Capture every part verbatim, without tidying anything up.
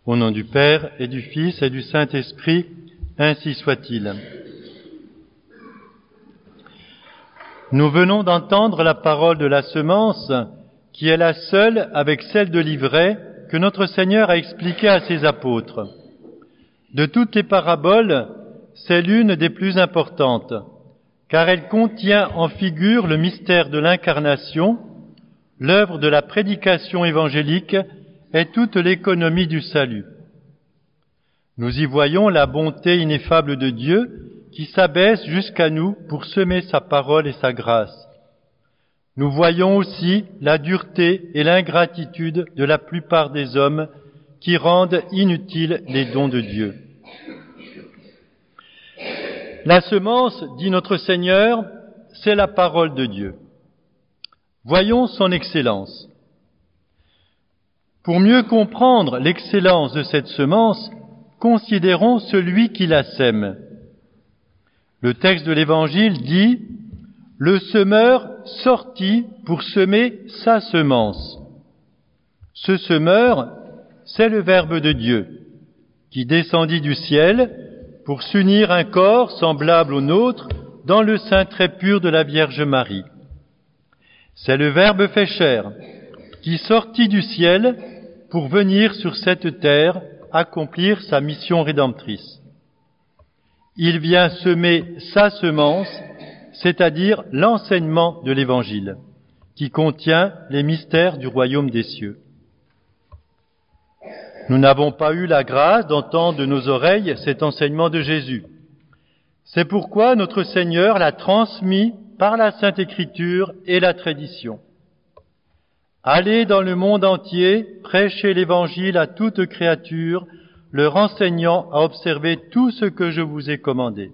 Au nom du Père et du Fils et du Saint-Esprit, ainsi soit-il. Nous venons d'entendre la parole de la semence, qui est la seule, avec celle de l'ivraie, que notre Seigneur a expliquée à ses apôtres. De toutes les paraboles, c'est l'une des plus importantes, car elle contient en figure le mystère de l'incarnation, l'œuvre de la prédication évangélique et toute l'économie du salut. Nous y voyons la bonté ineffable de Dieu qui s'abaisse jusqu'à nous pour semer sa parole et sa grâce. Nous voyons aussi la dureté et l'ingratitude de la plupart des hommes qui rendent inutiles les dons de Dieu. La semence, dit notre Seigneur, c'est la parole de Dieu. Voyons son excellence. Pour mieux comprendre l'excellence de cette semence, considérons celui qui la sème. Le texte de l'Évangile dit « Le semeur sortit pour semer sa semence ». Ce semeur, c'est le Verbe de Dieu, qui descendit du ciel pour s'unir un corps semblable au nôtre dans le sein très pur de la Vierge Marie. C'est le Verbe fait chair, qui sortit du ciel pour venir sur cette terre accomplir sa mission rédemptrice. Il vient semer sa semence, c'est-à-dire l'enseignement de l'Évangile, qui contient les mystères du royaume des cieux. Nous n'avons pas eu la grâce d'entendre de nos oreilles cet enseignement de Jésus. C'est pourquoi notre Seigneur l'a transmis par la Sainte Écriture et la tradition. Allez dans le monde entier, prêchez l'Évangile à toute créature, leur enseignant à observer tout ce que je vous ai commandé.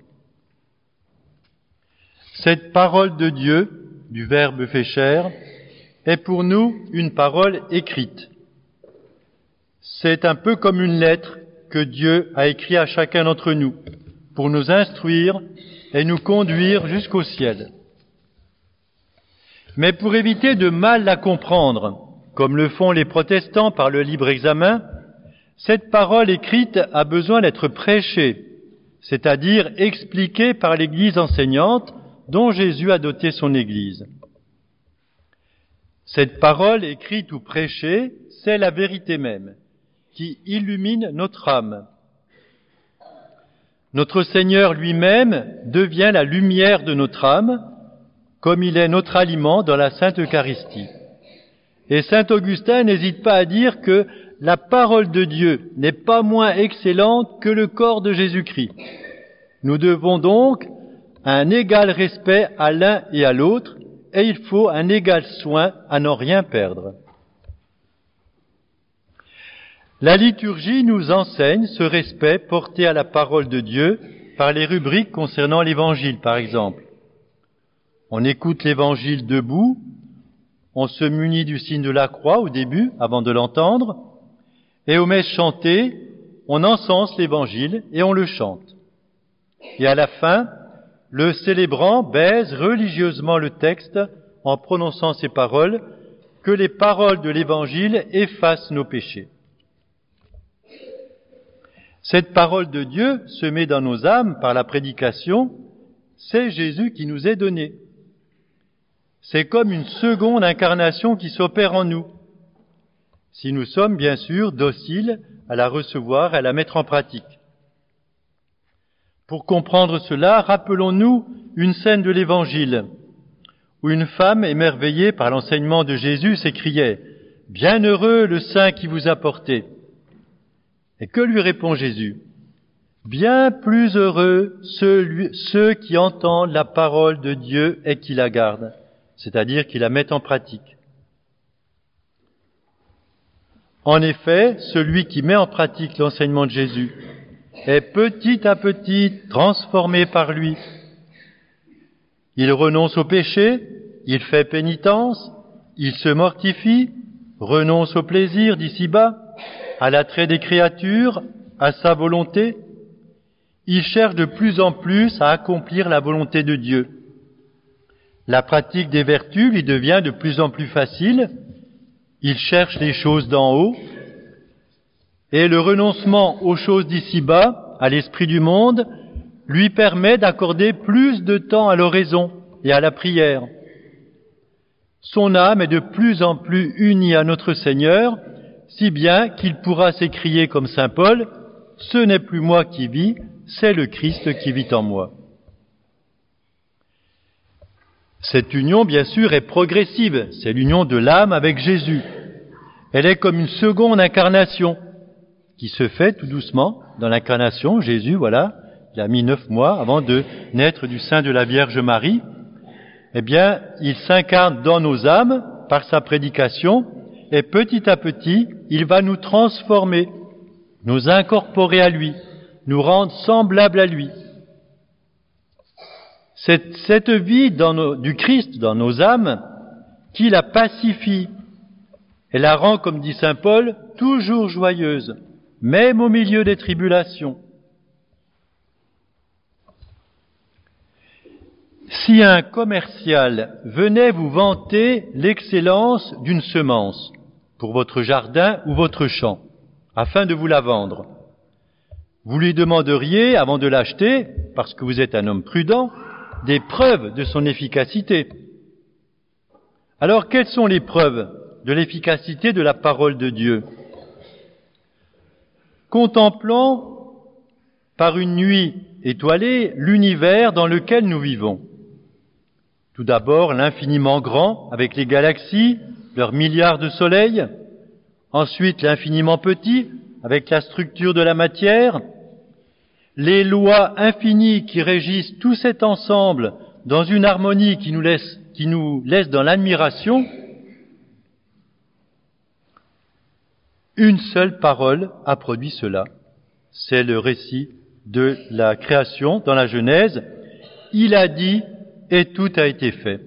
Cette parole de Dieu, du Verbe fait chair, est pour nous une parole écrite. C'est un peu comme une lettre que Dieu a écrite à chacun d'entre nous pour nous instruire et nous conduire jusqu'au ciel. Mais pour éviter de mal la comprendre, comme le font les protestants par le libre examen, cette parole écrite a besoin d'être prêchée, c'est-à-dire expliquée par l'Église enseignante dont Jésus a doté son Église. Cette parole écrite ou prêchée, c'est la vérité même, qui illumine notre âme. Notre Seigneur lui-même devient la lumière de notre âme, comme il est notre aliment dans la Sainte Eucharistie. Et saint Augustin n'hésite pas à dire que la parole de Dieu n'est pas moins excellente que le corps de Jésus-Christ. Nous devons donc un égal respect à l'un et à l'autre, et il faut un égal soin à n'en rien perdre. La liturgie nous enseigne ce respect porté à la parole de Dieu par les rubriques concernant l'Évangile, par exemple. On écoute l'Évangile debout, on se munit du signe de la croix au début, avant de l'entendre, et au messe chantée, on encense l'Évangile et on le chante. Et à la fin, le célébrant baise religieusement le texte en prononçant ces paroles, que les paroles de l'Évangile effacent nos péchés. Cette parole de Dieu, semée dans nos âmes par la prédication, c'est Jésus qui nous est donné. C'est comme une seconde incarnation qui s'opère en nous, si nous sommes bien sûr dociles à la recevoir et à la mettre en pratique. Pour comprendre cela, rappelons-nous une scène de l'Évangile, où une femme émerveillée par l'enseignement de Jésus s'écriait « Bienheureux le sein qui vous a porté ». Et que lui répond Jésus ? Bien plus heureux ceux, ceux qui entendent la parole de Dieu et qui la gardent, c'est-à-dire qui la mettent en pratique. En effet, celui qui met en pratique l'enseignement de Jésus est petit à petit transformé par lui. Il renonce au péché, il fait pénitence, il se mortifie, renonce au plaisir d'ici-bas, à l'attrait des créatures, à sa volonté. Il cherche de plus en plus à accomplir la volonté de Dieu. La pratique des vertus lui devient de plus en plus facile. Il cherche les choses d'en haut. Et le renoncement aux choses d'ici-bas, à l'esprit du monde, lui permet d'accorder plus de temps à l'oraison et à la prière. Son âme est de plus en plus unie à notre Seigneur, si bien qu'il pourra s'écrier comme saint Paul, « Ce n'est plus moi qui vis, c'est le Christ qui vit en moi ». Cette union, bien sûr, est progressive, c'est l'union de l'âme avec Jésus. Elle est comme une seconde incarnation qui se fait tout doucement dans l'incarnation. Jésus, voilà, il a mis neuf mois avant de naître du sein de la Vierge Marie. Eh bien, il s'incarne dans nos âmes par sa prédication et petit à petit, il va nous transformer, nous incorporer à lui, nous rendre semblables à lui. Cette, cette vie dans nos, du Christ dans nos âmes, qui la pacifie, et la rend, comme dit saint Paul, toujours joyeuse, même au milieu des tribulations. Si un commercial venait vous vanter l'excellence d'une semence pour votre jardin ou votre champ, afin de vous la vendre, vous lui demanderiez, avant de l'acheter, parce que vous êtes un homme prudent, des preuves de son efficacité. Alors, quelles sont les preuves de l'efficacité de la parole de Dieu? Contemplons par une nuit étoilée l'univers dans lequel nous vivons. Tout d'abord, l'infiniment grand, avec les galaxies, leurs milliards de soleils. Ensuite, l'infiniment petit, avec la structure de la matière. Les lois infinies qui régissent tout cet ensemble dans une harmonie qui nous laisse, qui nous laisse dans l'admiration. Une seule parole a produit cela. C'est le récit de la création dans la Genèse. Il a dit et tout a été fait.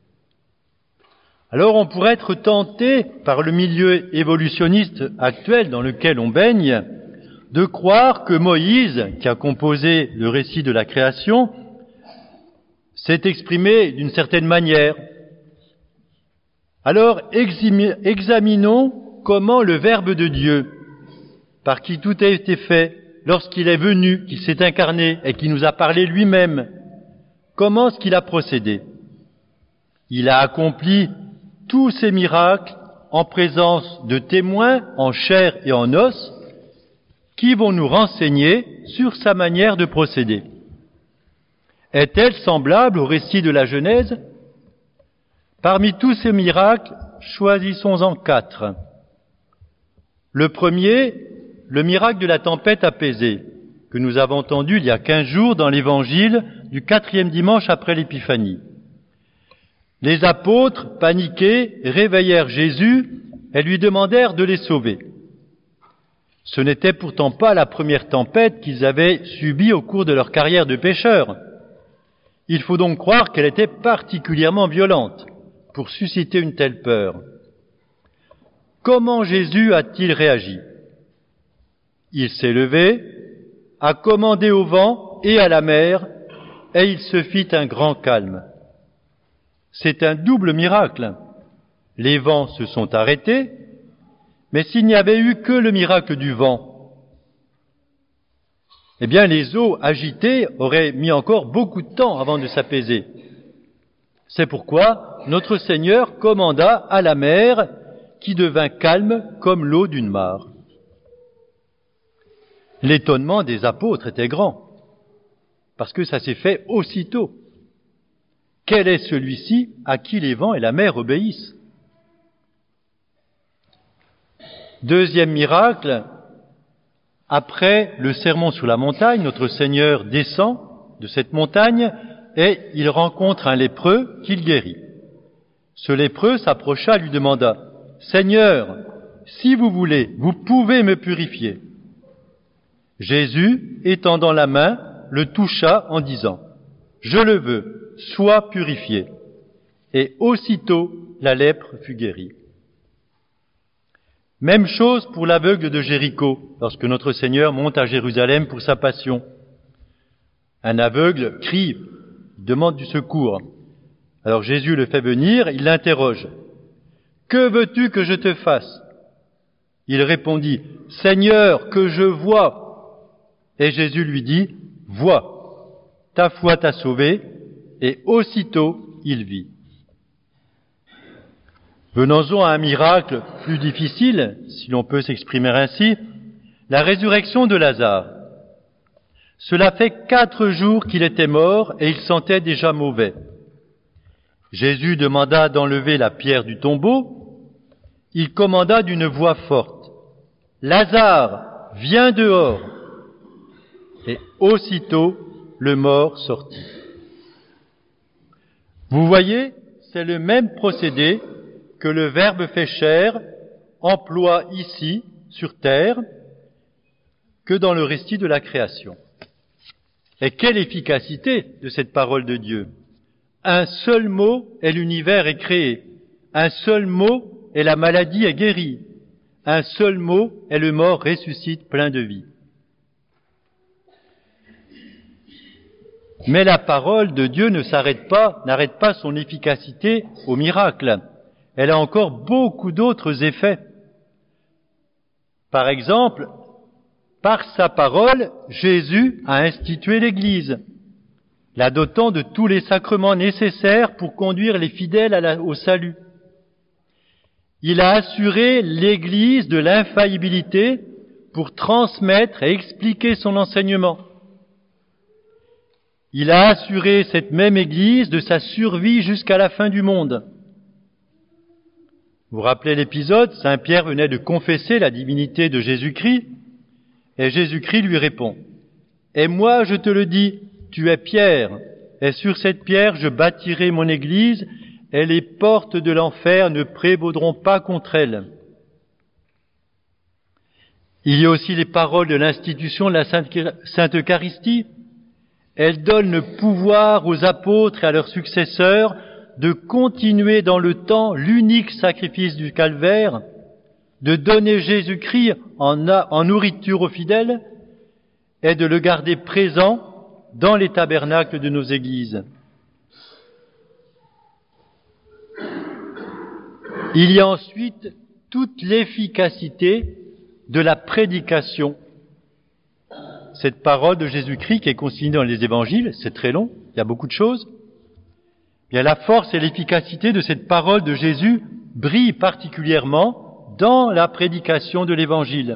Alors on pourrait être tenté par le milieu évolutionniste actuel dans lequel on baigne de croire que Moïse, qui a composé le récit de la création, s'est exprimé d'une certaine manière. Alors examinons comment le Verbe de Dieu, par qui tout a été fait, lorsqu'il est venu, qu'il s'est incarné et qu'il nous a parlé lui-même, comment est-ce qu'il a procédé? Il a accompli tous ces miracles en présence de témoins en chair et en os qui vont nous renseigner sur sa manière de procéder. Est-elle semblable au récit de la Genèse? Parmi tous ces miracles, choisissons-en quatre. Le premier, le miracle de la tempête apaisée, que nous avons entendu il y a quinze jours dans l'évangile du quatrième dimanche après l'Épiphanie. Les apôtres, paniqués, réveillèrent Jésus et lui demandèrent de les sauver. Ce n'était pourtant pas la première tempête qu'ils avaient subie au cours de leur carrière de pêcheurs. Il faut donc croire qu'elle était particulièrement violente pour susciter une telle peur. Comment Jésus a-t-il réagi? Il s'est levé, a commandé au vent et à la mer, et il se fit un grand calme. C'est un double miracle. Les vents se sont arrêtés, mais s'il n'y avait eu que le miracle du vent, eh bien les eaux agitées auraient mis encore beaucoup de temps avant de s'apaiser. C'est pourquoi notre Seigneur commanda à la mer qui devint calme comme l'eau d'une mare. L'étonnement des apôtres était grand, parce que ça s'est fait aussitôt. Quel est celui-ci à qui les vents et la mer obéissent? Deuxième miracle, après le sermon sur la montagne, notre Seigneur descend de cette montagne et il rencontre un lépreux qu'il guérit. Ce lépreux s'approcha et lui demanda « Seigneur, si vous voulez, vous pouvez me purifier. » Jésus, étendant la main, le toucha en disant « Je le veux, sois purifié. » Et aussitôt la lèpre fut guérie. Même chose pour l'aveugle de Jéricho, lorsque notre Seigneur monte à Jérusalem pour sa passion. Un aveugle crie, demande du secours. Alors Jésus le fait venir, il l'interroge. « Que veux-tu que je te fasse ?» Il répondit, « Seigneur, que je vois !» Et Jésus lui dit, « Vois, ta foi t'a sauvé. » Et aussitôt, il vit. Venons-en à un miracle plus difficile, si l'on peut s'exprimer ainsi, la résurrection de Lazare. Cela fait quatre jours qu'il était mort et il sentait déjà mauvais. Jésus demanda d'enlever la pierre du tombeau. Il commanda d'une voix forte, « Lazare, viens dehors !» Et aussitôt, le mort sortit. Vous voyez, c'est le même procédé que le Verbe fait chair emploie ici, sur terre, que dans le récit de la création. Et quelle efficacité de cette parole de Dieu! Un seul mot et l'univers est créé. Un seul mot et la maladie est guérie. Un seul mot et le mort ressuscite plein de vie. Mais la parole de Dieu ne s'arrête pas, n'arrête pas son efficacité au miracle. Elle a encore beaucoup d'autres effets. Par exemple, par sa parole, Jésus a institué l'Église, la dotant de tous les sacrements nécessaires pour conduire les fidèles à la, au salut. Il a assuré l'Église de l'infaillibilité pour transmettre et expliquer son enseignement. Il a assuré cette même Église de sa survie jusqu'à la fin du monde. Vous vous rappelez l'épisode, Saint Pierre venait de confesser la divinité de Jésus-Christ, et Jésus-Christ lui répond, « Et moi je te le dis, tu es Pierre, et sur cette pierre je bâtirai mon Église, et les portes de l'enfer ne prévaudront pas contre elle. » Il y a aussi les paroles de l'institution de la Sainte Eucharistie. Elle donne le pouvoir aux apôtres et à leurs successeurs de continuer dans le temps l'unique sacrifice du calvaire, de donner Jésus-Christ en, en nourriture aux fidèles et de le garder présent dans les tabernacles de nos églises. Il y a ensuite toute l'efficacité de la prédication. Cette parole de Jésus-Christ qui est consignée dans les évangiles, c'est très long, il y a beaucoup de choses. Bien, la force et l'efficacité de cette parole de Jésus brillent particulièrement dans la prédication de l'évangile.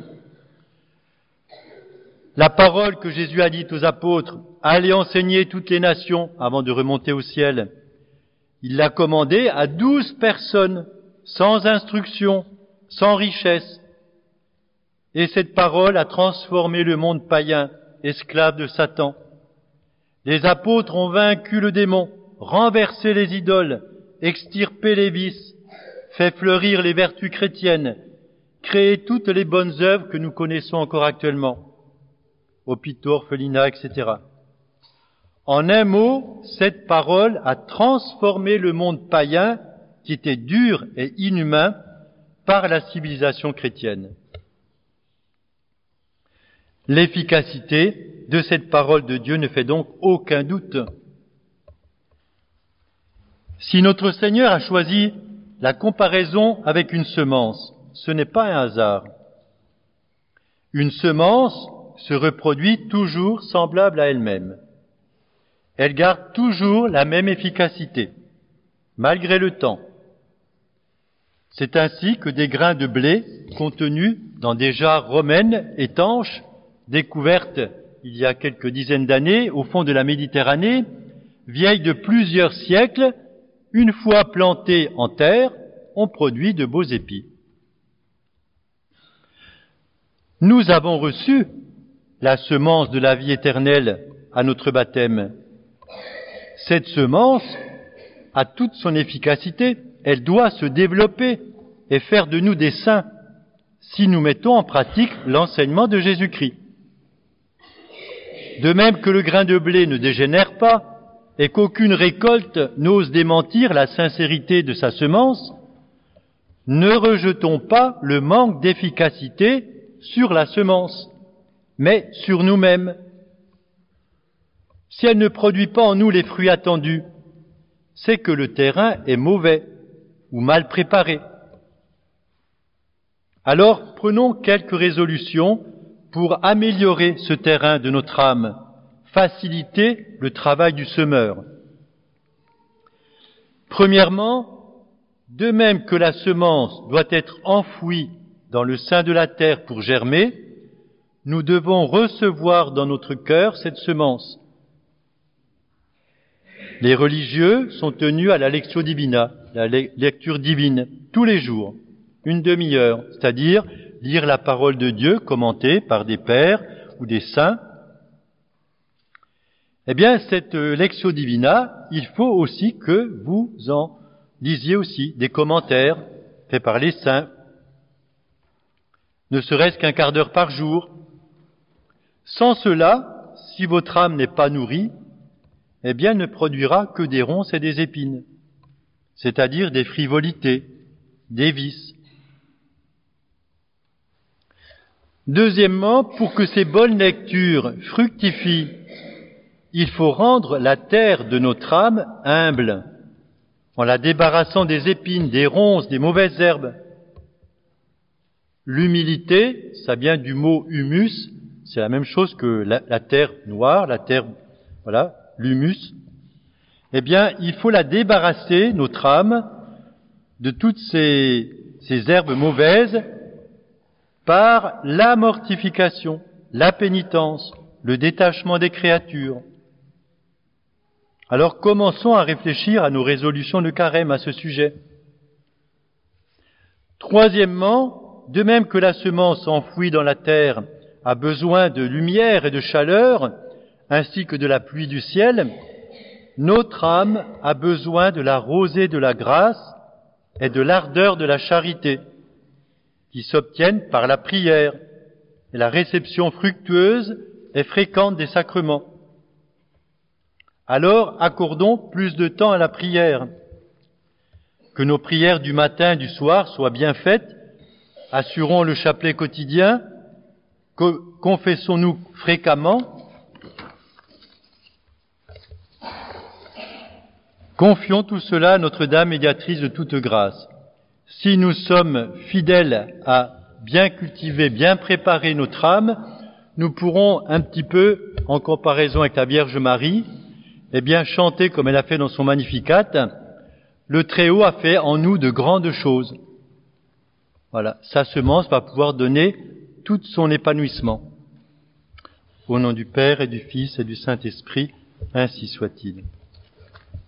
La parole que Jésus a dite aux apôtres, « Allez enseigner toutes les nations » avant de remonter au ciel, il l'a commandée à douze personnes, sans instruction, sans richesse. Et cette parole a transformé le monde païen, esclave de Satan. Les apôtres ont vaincu le démon, renversé les idoles, extirpé les vices, fait fleurir les vertus chrétiennes, créé toutes les bonnes œuvres que nous connaissons encore actuellement, hôpitaux, orphelinats, et cetera. En un mot, cette parole a transformé le monde païen, qui était dur et inhumain, par la civilisation chrétienne. L'efficacité de cette parole de Dieu ne fait donc aucun doute. Si notre Seigneur a choisi la comparaison avec une semence, ce n'est pas un hasard. Une semence se reproduit toujours semblable à elle-même. Elle garde toujours la même efficacité, malgré le temps. C'est ainsi que des grains de blé contenus dans des jarres romaines étanches, découvertes il y a quelques dizaines d'années au fond de la Méditerranée, vieilles de plusieurs siècles, une fois plantés en terre, ont produit de beaux épis. Nous avons reçu la semence de la vie éternelle à notre baptême. Cette semence a toute son efficacité, elle doit se développer et faire de nous des saints si nous mettons en pratique l'enseignement de Jésus-Christ. De même que le grain de blé ne dégénère pas et qu'aucune récolte n'ose démentir la sincérité de sa semence, ne rejetons pas le manque d'efficacité sur la semence, mais sur nous-mêmes. Si elle ne produit pas en nous les fruits attendus, c'est que le terrain est mauvais ou mal préparé. Alors, prenons quelques résolutions pour améliorer ce terrain de notre âme, faciliter le travail du semeur. Premièrement, de même que la semence doit être enfouie dans le sein de la terre pour germer, nous devons recevoir dans notre cœur cette semence. Les religieux sont tenus à la lectio divina, la lecture divine, tous les jours, une demi-heure, c'est-à-dire lire la parole de Dieu commentée par des pères ou des saints. Eh bien, cette lectio divina, il faut aussi que vous en lisiez aussi des commentaires faits par les saints, ne serait-ce qu'un quart d'heure par jour. Sans cela, si votre âme n'est pas nourrie, eh bien, elle ne produira que des ronces et des épines, c'est-à-dire des frivolités, des vices. Deuxièmement, pour que ces bonnes lectures fructifient, il faut rendre la terre de notre âme humble, en la débarrassant des épines, des ronces, des mauvaises herbes. L'humilité, ça vient du mot humus, c'est la même chose que la, la terre noire, la terre, voilà, l'humus. Eh bien, il faut la débarrasser, notre âme, de toutes ces, ces herbes mauvaises par la mortification, la pénitence, le détachement des créatures. Alors commençons à réfléchir à nos résolutions de carême à ce sujet. Troisièmement, de même que la semence enfouie dans la terre a besoin de lumière et de chaleur, ainsi que de la pluie du ciel, notre âme a besoin de la rosée de la grâce et de l'ardeur de la charité, qui s'obtiennent par la prière et la réception fructueuse et fréquente des sacrements. Alors, accordons plus de temps à la prière. Que nos prières du matin et du soir soient bien faites, assurons le chapelet quotidien, confessons-nous fréquemment, confions tout cela à Notre-Dame, médiatrice de toute grâce. Si nous sommes fidèles à bien cultiver, bien préparer notre âme, nous pourrons un petit peu, en comparaison avec la Vierge Marie, eh bien chanter comme elle a fait dans son Magnificat, le Très-Haut a fait en nous de grandes choses. Voilà, sa semence va pouvoir donner tout son épanouissement. Au nom du Père et du Fils et du Saint-Esprit, ainsi soit-il.